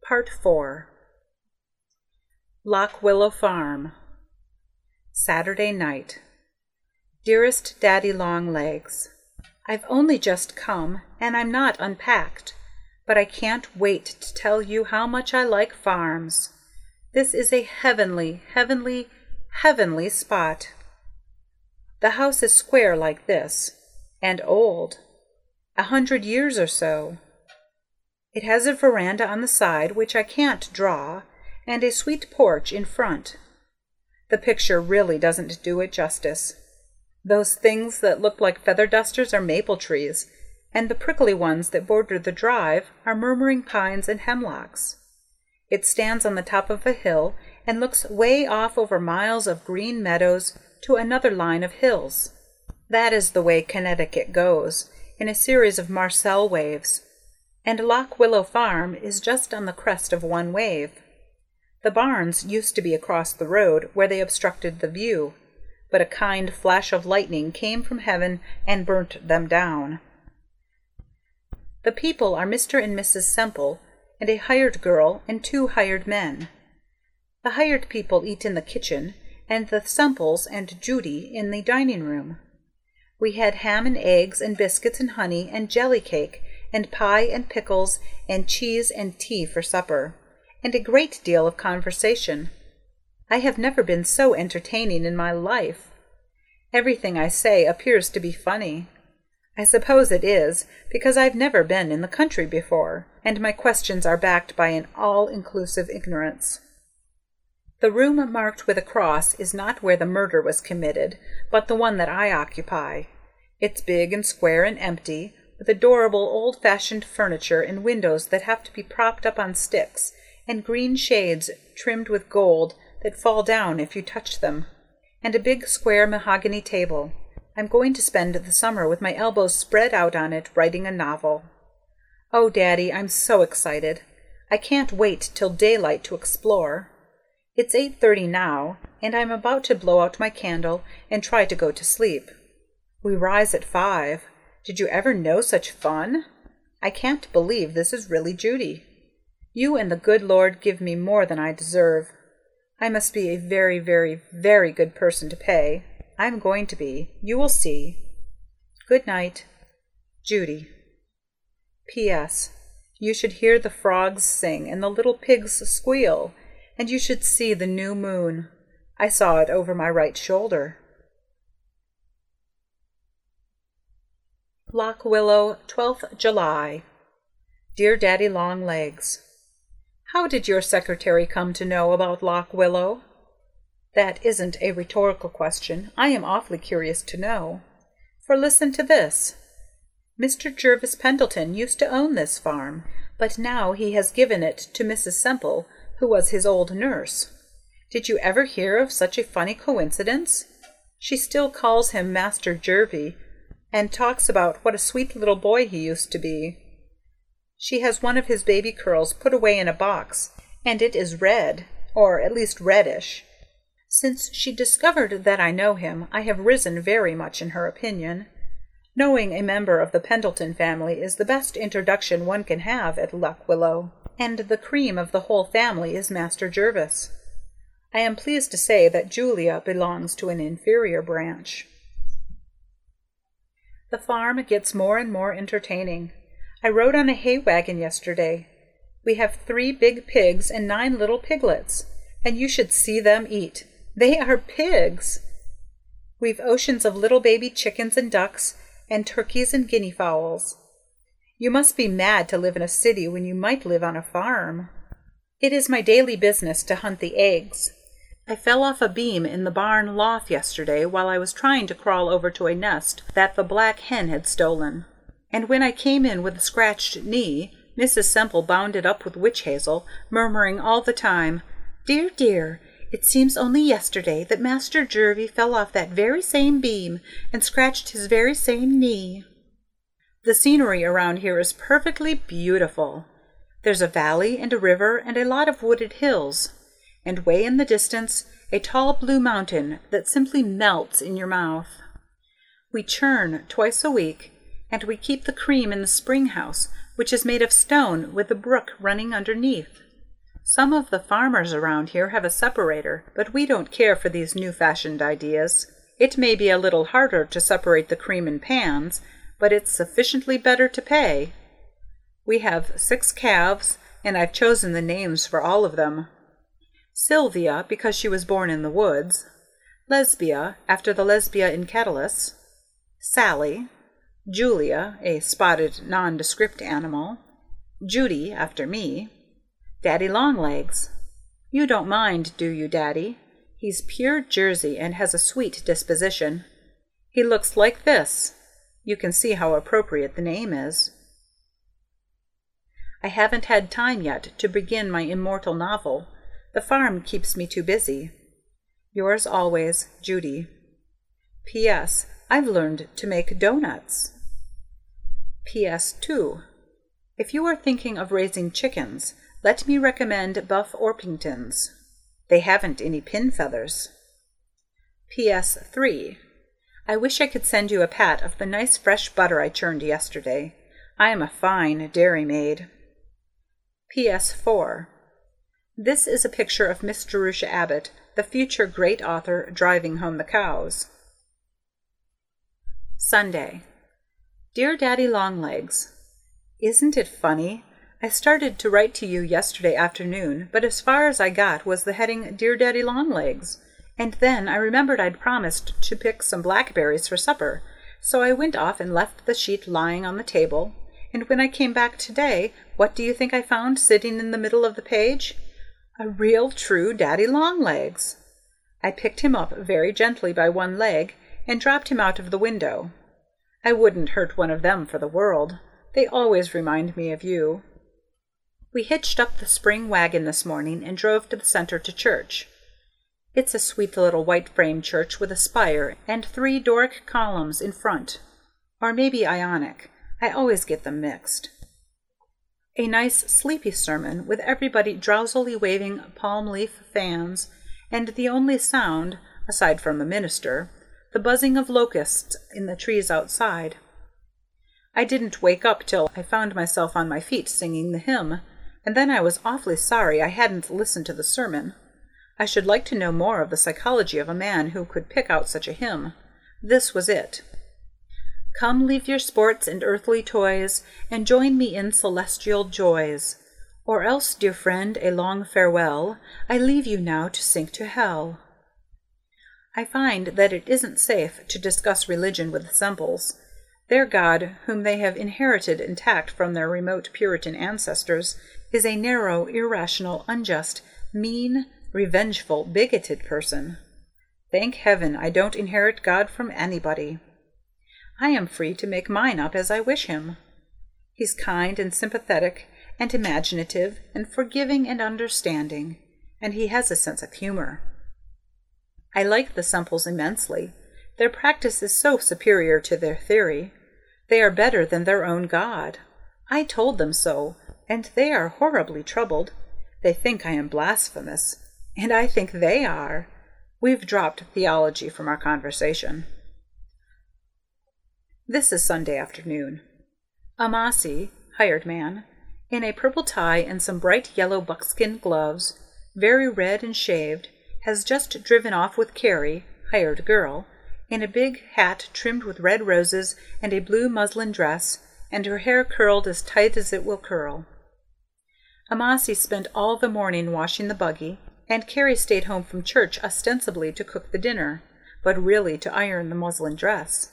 Part 4. Lock Willow Farm. Saturday night. Dearest Daddy Longlegs, I've only just come, and I'm not unpacked, but I can't wait to tell you how much I like farms. This is a heavenly, heavenly, heavenly spot. The house is square like this, and old, 100 years or so. It has a veranda on the side, which I can't draw, and a sweet porch in front. The picture really doesn't do it justice. Those things that look like feather dusters are maple trees, and the prickly ones that border the drive are murmuring pines and hemlocks. It stands on the top of a hill and looks way off over miles of green meadows to another line of hills. That is the way Connecticut goes, in a series of Marcel waves, and Lock Willow Farm is just on the crest of one wave. The barns used to be across the road where they obstructed the view, but a kind flash of lightning came from heaven and burnt them down. The people are Mr. and Mrs. Semple, and a hired girl and 2 hired men. The hired people eat in the kitchen, and the Semples and Judy in the dining room. We had ham and eggs and biscuits and honey and jelly cake and pie and pickles and cheese and tea for supper, and a great deal of conversation. I have never been so entertaining in my life. Everything I say appears to be funny. I suppose it is, because I've never been in the country before, and my questions are backed by an all-inclusive ignorance. The room marked with a cross is not where the murder was committed, but the one that I occupy. It's big and square and empty, with adorable old-fashioned furniture and windows that have to be propped up on sticks, and green shades trimmed with gold that fall down if you touch them, and a big square mahogany table. I'm going to spend the summer with my elbows spread out on it writing a novel. Oh, Daddy, I'm so excited. I can't wait till daylight to explore. It's 8:30 now, and I'm about to blow out my candle and try to go to sleep. We rise at 5. Did you ever know such fun? I can't believe this is really Judy. You and the good Lord give me more than I deserve. I must be a very, very, very good person to pay. I'm going to be. You will see. Good night. Judy. P.S. You should hear the frogs sing and the little pigs squeal, and you should see the new moon. I saw it over my right shoulder. Lock Willow, 12th July. Dear Daddy Longlegs, how did your secretary come to know about Lock Willow? That isn't a rhetorical question. I am awfully curious to know. For listen to this. Mr. Jervis Pendleton used to own this farm, but now he has given it to Mrs. Semple, who was his old nurse. Did you ever hear of such a funny coincidence? She still calls him Master Jervy, and talks about what a sweet little boy he used to be. She has one of his baby curls put away in a box, and it is red, or at least reddish. Since she discovered that I know him, I have risen very much in her opinion. Knowing a member of the Pendleton family is the best introduction one can have at Lock Willow, and the cream of the whole family is Master Jervis. I am pleased to say that Julia belongs to an inferior branch. The farm gets more and more entertaining. I rode on a hay wagon yesterday. We have 3 big pigs and 9 little piglets, and you should see them eat. They are pigs! We've oceans of little baby chickens and ducks, and turkeys and guinea fowls. You must be mad to live in a city when you might live on a farm. It is my daily business to hunt the eggs. I fell off a beam in the barn loft yesterday while I was trying to crawl over to a nest that the black hen had stolen. And when I came in with a scratched knee, Mrs. Semple bound it up with witch hazel, murmuring all the time, "Dear, dear, it seems only yesterday that Master Jervy fell off that very same beam and scratched his very same knee." The scenery around here is perfectly beautiful. There's a valley and a river and a lot of wooded hills, and way in the distance a tall blue mountain that simply melts in your mouth. We churn twice a week, and we keep the cream in the spring house, which is made of stone with a brook running underneath. Some of the farmers around here have a separator, but we don't care for these new-fashioned ideas. It may be a little harder to separate the cream in pans, but it's sufficiently better to pay. We have 6 calves, and I've chosen the names for all of them. Sylvia, because she was born in the woods. Lesbia, after the Lesbia in Catullus. Sally. Julia, a spotted nondescript animal. Judy, after me. Daddy Longlegs. You don't mind, do you, Daddy? He's pure Jersey and has a sweet disposition. He looks like this. You can see how appropriate the name is. I haven't had time yet to begin my immortal novel. The farm keeps me too busy. Yours always, Judy. P.S. I've learned to make donuts. P.S. 2. If you are thinking of raising chickens, let me recommend Buff Orpingtons. They haven't any pin feathers. P.S. 3. I wish I could send you a pat of the nice fresh butter I churned yesterday. I am a fine dairy maid. P.S. 4. This is a picture of Miss Jerusha Abbott, the future great author, driving home the cows. Sunday. Dear Daddy Longlegs, isn't it funny? I started to write to you yesterday afternoon, but as far as I got was the heading Dear Daddy Longlegs, and then I remembered I'd promised to pick some blackberries for supper, so I went off and left the sheet lying on the table, and when I came back today, what do you think I found sitting in the middle of the page? A real true Daddy Longlegs. I picked him up very gently by one leg and dropped him out of the window. I wouldn't hurt one of them for the world. They always remind me of you. We hitched up the spring wagon this morning and drove to the center to church. It's a sweet little white-frame church with a spire and 3 Doric columns in front. Or maybe Ionic. I always get them mixed. A nice sleepy sermon with everybody drowsily waving palm-leaf fans, and the only sound, aside from the minister, the buzzing of locusts in the trees outside. I didn't wake up till I found myself on my feet singing the hymn, and then I was awfully sorry I hadn't listened to the sermon. I should like to know more of the psychology of a man who could pick out such a hymn. This was it. Come, leave your sports and earthly toys, and join me in celestial joys. Or else, dear friend, a long farewell. I leave you now to sink to hell. I find that it isn't safe to discuss religion with the Semples. Their God, whom they have inherited intact from their remote Puritan ancestors, is a narrow, irrational, unjust, mean, revengeful, bigoted person. Thank heaven I don't inherit God from anybody. I am free to make mine up as I wish him. He's kind and sympathetic and imaginative and forgiving and understanding, and he has a sense of humor. I like the Semples immensely. Their practice is so superior to their theory. They are better than their own God. I told them so, and they are horribly troubled. They think I am blasphemous, and I think they are. We've dropped theology from our conversation. This is Sunday afternoon. Amasi, hired man, in a purple tie and some bright yellow buckskin gloves, very red and shaved, has just driven off with Carrie, hired girl, in a big hat trimmed with red roses and a blue muslin dress, and her hair curled as tight as it will curl. Amasi spent all the morning washing the buggy, and Carrie stayed home from church ostensibly to cook the dinner, but really to iron the muslin dress.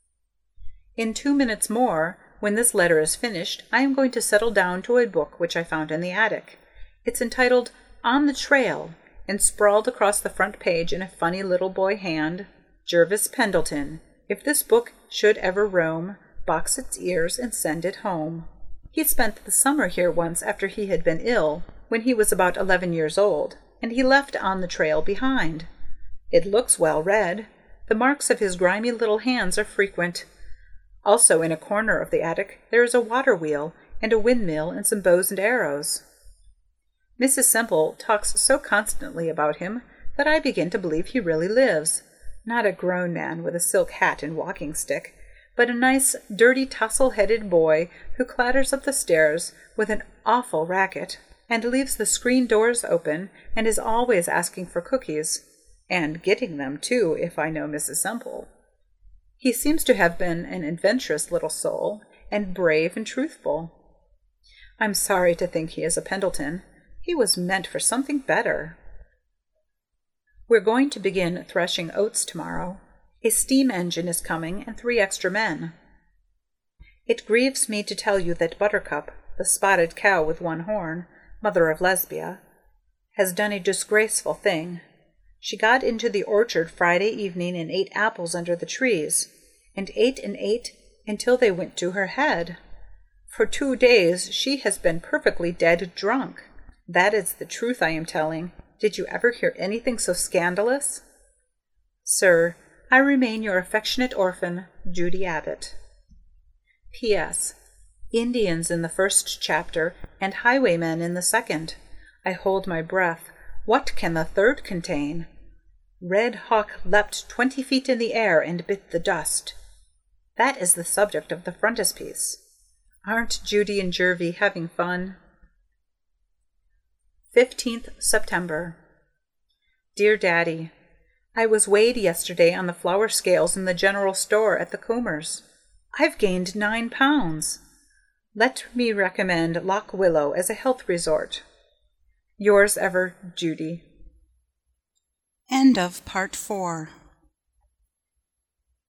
In 2 minutes more, when this letter is finished, I am going to settle down to a book which I found in the attic. It's entitled On the Trail, and sprawled across the front page in a funny little boy hand, Jervis Pendleton. If this book should ever roam, box its ears and send it home. He spent the summer here once after he had been ill, when he was about 11 years old, and he left On the Trail behind. It looks well read. The marks of his grimy little hands are frequent. Also, in a corner of the attic, there is a water wheel and a windmill and some bows and arrows. Mrs. Semple talks so constantly about him that I begin to believe he really lives, not a grown man with a silk hat and walking stick, but a nice, dirty, tousle-headed boy who clatters up the stairs with an awful racket, and leaves the screen doors open and is always asking for cookies, and getting them, too, if I know Mrs. Semple. He seems to have been an adventurous little soul, and brave and truthful. I'm sorry to think he is a Pendleton. He was meant for something better. We're going to begin threshing oats tomorrow. A steam engine is coming and 3 extra men. It grieves me to tell you that Buttercup, the spotted cow with 1 horn, mother of Lesbia, has done a disgraceful thing. She got into the orchard Friday evening and ate apples under the trees, and ate until they went to her head. For 2 days she has been perfectly dead drunk. That is the truth I am telling. Did you ever hear anything so scandalous? Sir, I remain your affectionate orphan, Judy Abbott. P.S. Indians in the 1st chapter, and highwaymen in the 2nd. I hold my breath. What can the 3rd contain? Red Hawk leapt 20 feet in the air and bit the dust. That is the subject of the frontispiece. Aren't Judy and Jervie having fun? 15th September. Dear Daddy, I was weighed yesterday on the flour scales in the general store at the Coomers. I've gained 9 pounds. Let me recommend Lock Willow as a health resort. Yours ever, Judy. End of Part 4.